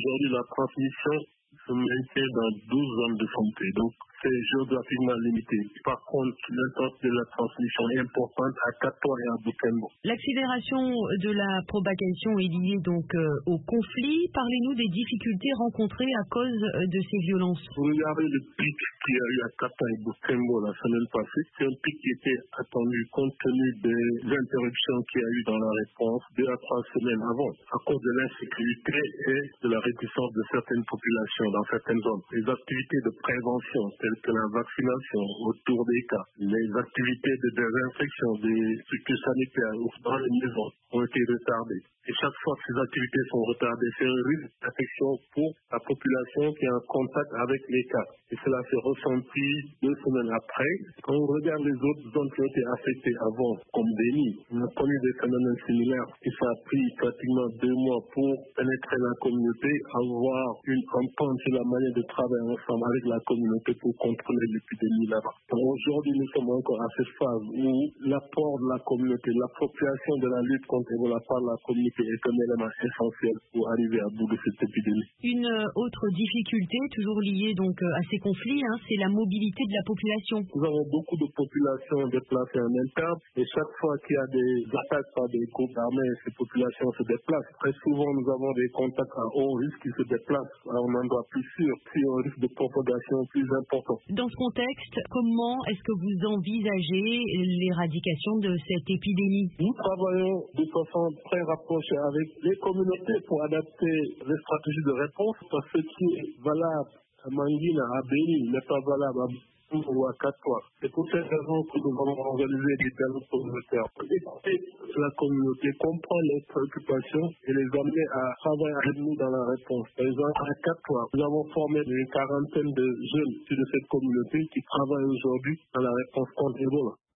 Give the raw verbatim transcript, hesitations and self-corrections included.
Aujourd'hui, la transmission se maintient dans douze zones de santé. Donc, c'est géographiquement limité. Par contre, l'intensité de la transmission est importante à Katoa et à Butembo. L'accélération de la propagation est liée donc euh, au conflit. Parlez-nous des difficultés rencontrées à cause euh, de ces violences. Vous regardez le pic qu'il y a eu à Katoa et Butembo la semaine passée. C'est un pic qui était attendu compte tenu des interruptions qu'il y a eu dans la réponse deux à trois semaines avant, à cause de l'insécurité et de la réticence de certaines populations dans certaines zones. Les activités de prévention telles que la vaccination autour des cas, les activités de désinfection des structures sanitaires dans les maisons ont été retardées. Et chaque fois que ces activités sont retardées, c'est un risque d'infection pour la population qui est en contact avec les cas. Et cela s'est ressenti deux semaines après. Quand on regarde les autres zones qui ont été affectées avant, comme Béni, on a connu des phénomènes similaires. Et ça a pris pratiquement deux mois pour pénétrer la communauté, avoir une entente sur la manière de travailler ensemble avec la communauté pour contrôler l'épidémie là-bas. Aujourd'hui, nous sommes encore à cette phase où l'apport de la communauté, l'appropriation de la lutte contre Ebola par la communauté est un élément essentiel pour arriver à bout de cette épidémie. Une autre difficulté, toujours liée donc à ces conflits, hein, c'est la mobilité de la population. Nous avons beaucoup de populations déplacées en interne et chaque fois qu'il y a des attaques par des groupes armés, ces populations se déplacent. Très souvent, nous avons des contacts à haut risque qui se déplacent à un endroit plus sûr, puis un risque de propagation plus important. Dans ce contexte, comment est-ce que vous envisagez l'éradication de cette épidémie? Nous travaillons de façon très rapprochée avec les communautés pour adapter les stratégies de réponse, parce que ce qui est valable à Mangina, à Béni, n'est pas valable à Butembo ou à Katoa. C'est pour cette raison que nous allons organiser des dialogues communautaires. Écouter la communauté, comprendre leurs préoccupations et les amener à travailler avec nous dans la réponse. Par exemple, à Katoa, nous avons formé une quarantaine de jeunes de cette communauté qui travaillent aujourd'hui dans la réponse contre Ebola.